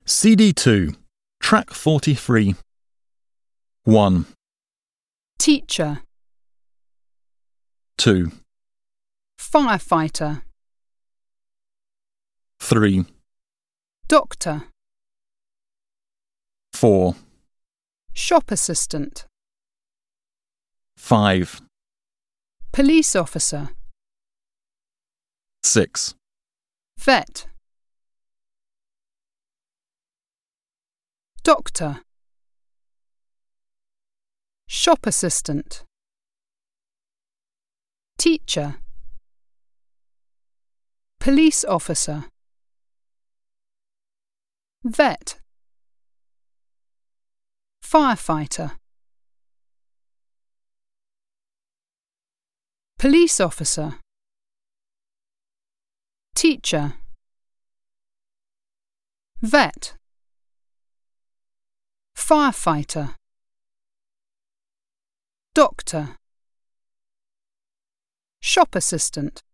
CD2, Track 43. 1, Teacher, 2, firefighter, 3, doctor, 4, shop assistant, 5, police officer, 6, vet, doctor, shop assistant, teacher, police officer, vet, firefighter, police officer, teacher, vet, firefighter, doctor, shop assistant.